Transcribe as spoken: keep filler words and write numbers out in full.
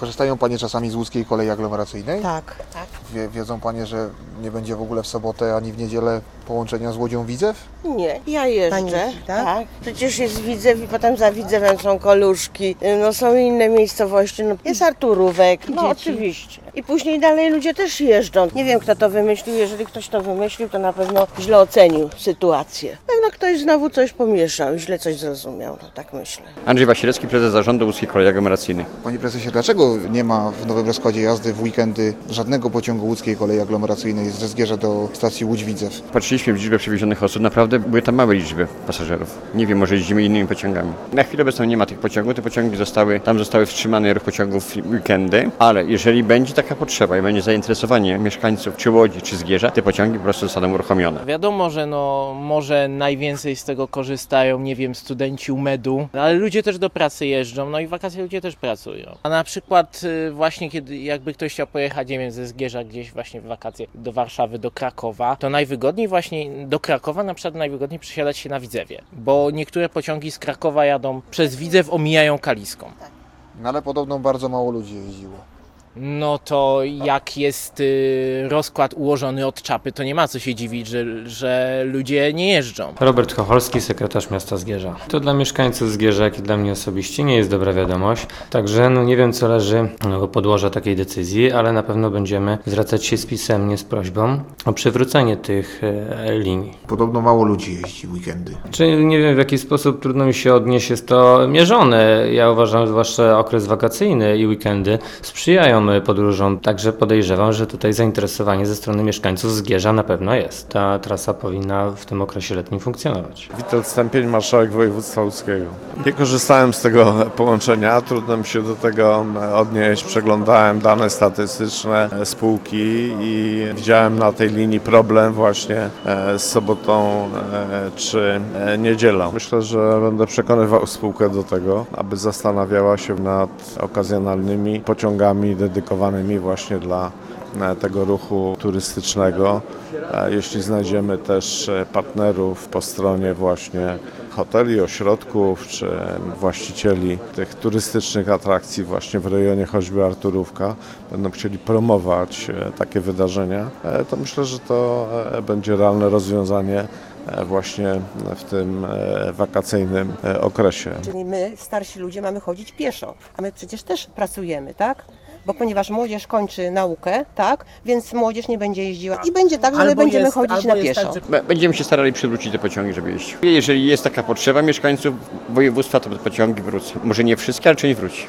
Korzystają Panie czasami z łódzkiej kolei aglomeracyjnej? Tak, tak. Wie, wiedzą Panie, że nie będzie w ogóle w sobotę ani w niedzielę połączenia z Łodzią Widzew? Nie, ja jeżdżę, Pani jeździ, tak? tak. Przecież jest Widzew i potem za Widzewem są Koluszki, no są inne miejscowości, no jest Arturówek, no Dzieci. oczywiście. I później dalej ludzie też jeżdżą. Nie wiem, kto to wymyślił, jeżeli ktoś to wymyślił, to na pewno źle ocenił sytuację. Pewno ktoś znowu coś pomieszał i źle coś zrozumiał, no tak myślę. Andrzej Wasilewski, prezes zarządu Łódzkiej Kolei Aglomeracyjnej. Panie Prezesie, dlaczego nie ma w nowym rozkładzie jazdy w weekendy żadnego pociągu łódzkiej kolei aglomeracyjnej ze Zgierza do stacji Łódź-Widzew? Patrzyliśmy w liczbę przewiezionych osób, naprawdę były tam małe liczby pasażerów. Nie wiem, może jeździmy innymi pociągami. Na chwilę obecną nie ma tych pociągów, te pociągi zostały, tam zostały wstrzymane ruch pociągów w weekendy, ale jeżeli będzie taka potrzeba i będzie zainteresowanie mieszkańców czy Łodzi, czy Zgierza, te pociągi po prostu zostaną uruchomione. Wiadomo, że no może najwięcej z tego korzystają, nie wiem, studenci umedu, ale ludzie też do pracy jeżdżą, no i w wakacje ludzie też pracują. A na przykład y, właśnie kiedy jakby ktoś chciał pojechać, nie wiem, ze Zgierza gdzieś właśnie w wakacje do Warszawy, do Krakowa, to najwygodniej właśnie do Krakowa na przykład najwygodniej przesiadać się na Widzewie, bo niektóre pociągi z Krakowa jadą przez Widzew, omijają Kaliską. No ale podobno bardzo mało ludzi jeździło. No to jak jest y, rozkład ułożony od czapy, to nie ma co się dziwić, że, że ludzie nie jeżdżą. Robert Chocholski, sekretarz miasta Zgierza. To dla mieszkańców Zgierza, jak i dla mnie osobiście nie jest dobra wiadomość. Także no nie wiem, co leży u podłoża takiej decyzji, ale na pewno będziemy zwracać się pisemnie z prośbą o przywrócenie tych e, linii. Podobno mało ludzi jeździ w weekendy. Czy nie wiem, w jaki sposób trudno mi się odnieść, jest to mierzone. Ja uważam, zwłaszcza okres wakacyjny i weekendy sprzyjają podróżom, także podejrzewam, że tutaj zainteresowanie ze strony mieszkańców Zgierza na pewno jest. Ta trasa powinna w tym okresie letnim funkcjonować. Witold Stępień, marszałek województwa łódzkiego. Nie korzystałem z tego połączenia, trudno mi się do tego odnieść. Przeglądałem dane statystyczne spółki i widziałem na tej linii problem właśnie z sobotą czy niedzielą. Myślę, że będę przekonywał spółkę do tego, aby zastanawiała się nad okazjonalnymi pociągami dedykowanymi właśnie dla tego ruchu turystycznego. Jeśli znajdziemy też partnerów po stronie właśnie hoteli, ośrodków czy właścicieli tych turystycznych atrakcji właśnie w rejonie choćby Arturówka będą chcieli promować takie wydarzenia, to myślę, że to będzie realne rozwiązanie właśnie w tym wakacyjnym okresie. Czyli my, starsi ludzie, mamy chodzić pieszo, a my przecież też pracujemy, tak? Bo ponieważ młodzież kończy naukę, tak? Więc młodzież nie będzie jeździła. I będzie tak, że my będziemy jest- chodzić albo na jest pieszo. tak, że- B- Będziemy się starali przywrócić te pociągi, żeby jeździć. Jeżeli jest taka potrzeba mieszkańców województwa, to te pociągi wrócą. Może nie wszystkie, ale część wróci.